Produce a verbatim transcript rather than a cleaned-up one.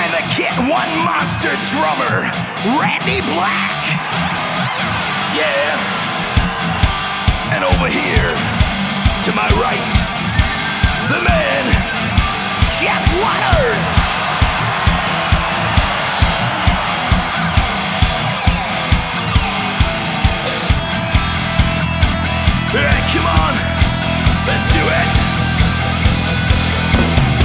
behind the kit, one monster drummer, Randy Black. Yeah. And over here, to my right, the man, Jeff Waters. Hey, come on, let's do it.